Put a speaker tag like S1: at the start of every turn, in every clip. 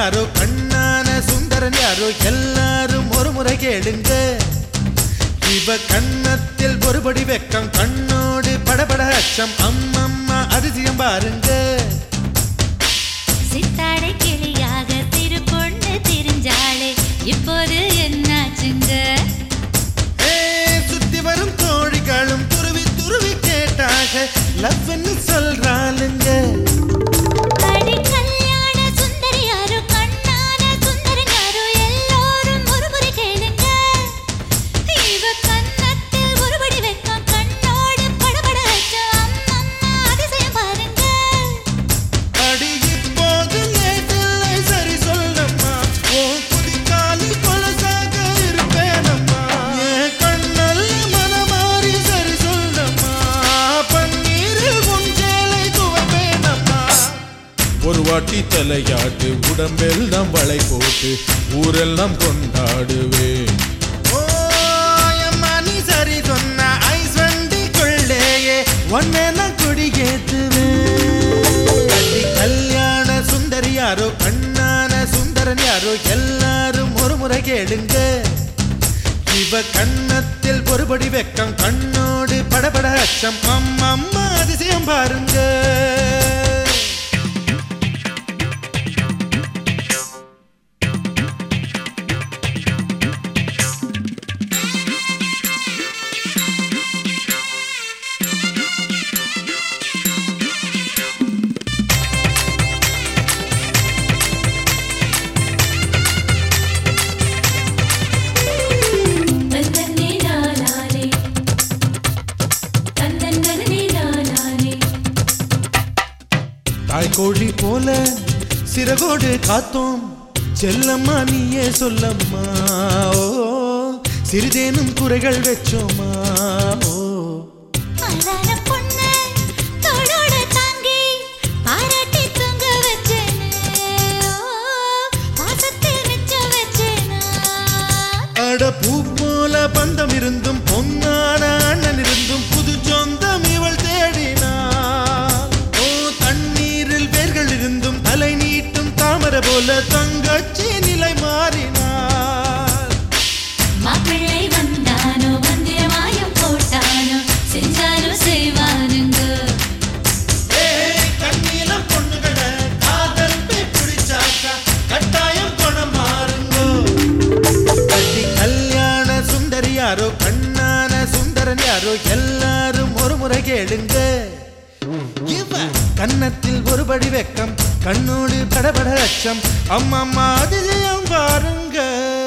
S1: யாரோ கண்ணான சுந்தரன் யாரோ எல்லாரும் ஒரு முறை கேளுங்க இவ கண்ணத்தில் ஒருபடி வெக்கம் கண்ணோடு படபட அச்சம் அம்மம்மா அதிசயம் பாருங்க
S2: சித்தாடை கிளியாக திரு பொண்ணு திரிஞ்சாளே இப்போது என்னாச்சுங்க
S1: சுத்தி வரும் தோழிகளும் துருவி துருவி கேட்டாக லவ்ன்னு சொல்றாளுங்க
S2: அடி கல்யாண சுந்தரி யாரோ கண்ணான சுந்தரன் யாரோ எல்லாரும் ஒரு முறை கேளுங்க இவ கண்ணத்தில் ஒருபடி வெக்கம் கண்ணோடு படபட அச்சம் அம்மம்மா அதிசயம் பாருங்க
S1: அடி இப்போது லேட்டில்லை சரி சொல்லம்மா ஓ குதிக்காலி கொலசாக இருப்பேனம்மா என் கண்ணல்ல மனமாறி சரி சொல்லம்மா பன்னீரில் உஞ்சேலை துவப்பேனம்மா ஒரு வாட்டி தலையாட்டு உடம்பெல்லாம் வளை போட்டு ஊரெல்லாம் கொண்டாடுவேன் ஓ அம்மா நீ சரி சொன்ன ஐஸ் வண்டி கொள்ளேயே ஒன்னே நான் கொடியேத்துவேன் கல்யாண சுந்தரி யாரோ கண்ணான சுந்தரன் யாரோ எல்லாரும் ஒரு முறை கேளுங்க இவ கண்ணத்தில் ஒருபடி வெக்கம் கண்ணோடு படபட அச்சம் அம்மம்மா அதிசயம் பாருங்க
S2: தன்னே நானானே தன்னே நானானே
S1: தாய்கோழி போல சிறகோடு காத்தோம் செல்லம்மா நீயே சொல்லம்மா ஓ சிறிதேனும் குறைகள் வச்சோமா ஓ
S2: அழகான பொண்ணு தோளோட தாங்கி பாராட்டி தூங்க வச்சேனே பாசத்தில் மிச்ச வச்சேனா
S1: அட பூ போல பந்தம் இருந்தும் பொன்னான அண்ணன் இருந்தும் புது சொந்தம் இவள் தேடினாள் ஓ தண்ணீரில் வேர்கள் இருந்தும் தலை நீட்டும் தாமரை போல தங்கச்சி நிலை மாறினாள்
S2: மாப்பிள்ளை வந்தானோ மந்திரமாயம் போட்டானோ செஞ்சானோ செய்வானுங்க
S1: கண்ணீலம் பொண்ணுகளை காதல் பிடிச்சாக்கா கட்டாயம் குணம் மாறுங்கோ கல்யாண சுந்தரி யாரோ கண்ணான சுந்தரன் யாரோ எல்லாரும் ஒரு முறை கேளுங்க இவ கன்னத்தில் ஒருபடி வெக்கம் கண்ணோடு படபட அச்சம் அம்மம்மா அதிசயம் பாருங்க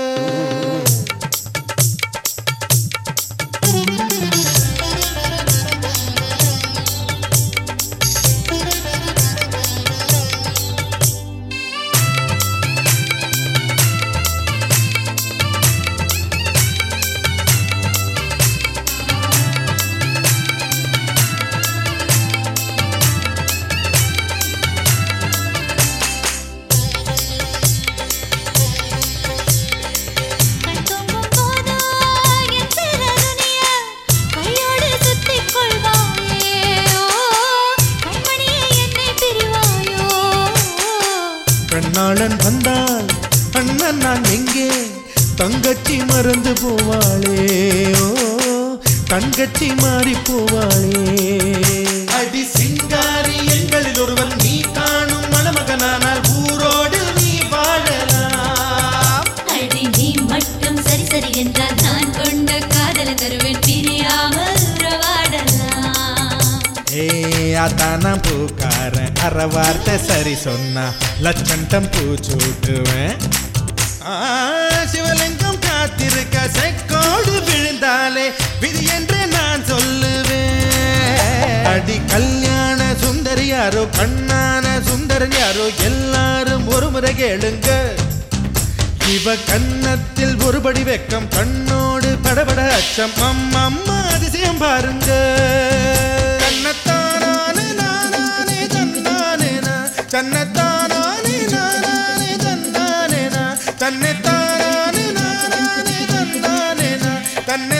S2: கண் தூங்கும் போதோ என் சிறகுனிய கையோடு சுத்திக் கொள்வாயே கண்மணியே என்னை பிரிவாயோ
S1: கண்ணாளன் வந்தால் அண்ணன் நான் எங்கே தங்கச்சி மறந்து போவாளே ஓ கண்கட்சி மாறி போவாளே அடி சிங்காரி எங்களில் ஒருவன் நீ காணும் மணமகனானால் ஊரோடு நீ வாழலாம்
S2: அடி நீ மட்டும் சரி சரி என்றால் நான் கொண்ட காதல தருவேன் பிரியாமல் உறவாடலாம்
S1: அதானா பூக்காரன் அரை வார்த்தை சரி சொன்னா லட்சண்டம் பூச்சூட்டுவேன் சிவலிங்கம் காத்திருக்க செக்கோடு விழுந்தாலே விதி என்று நான் சொல்லுவேன் அடி கல்யாண சுந்தரி யாரோ கண்ணான சுந்தரன் யாரோ எல்லாரும் ஒரு முறை கேளுங்க இவ கன்னத்தில் ஒருபடி வெக்கம் கண்ணோடு படபட அச்சம் அம்மம்மா அதிசயம் பாருங்க கண்ணத்தானே நானே தன்னானே தன்னத்தானே நானே தன்னானே தன்னை தானே நானே தன்னானே தன்னை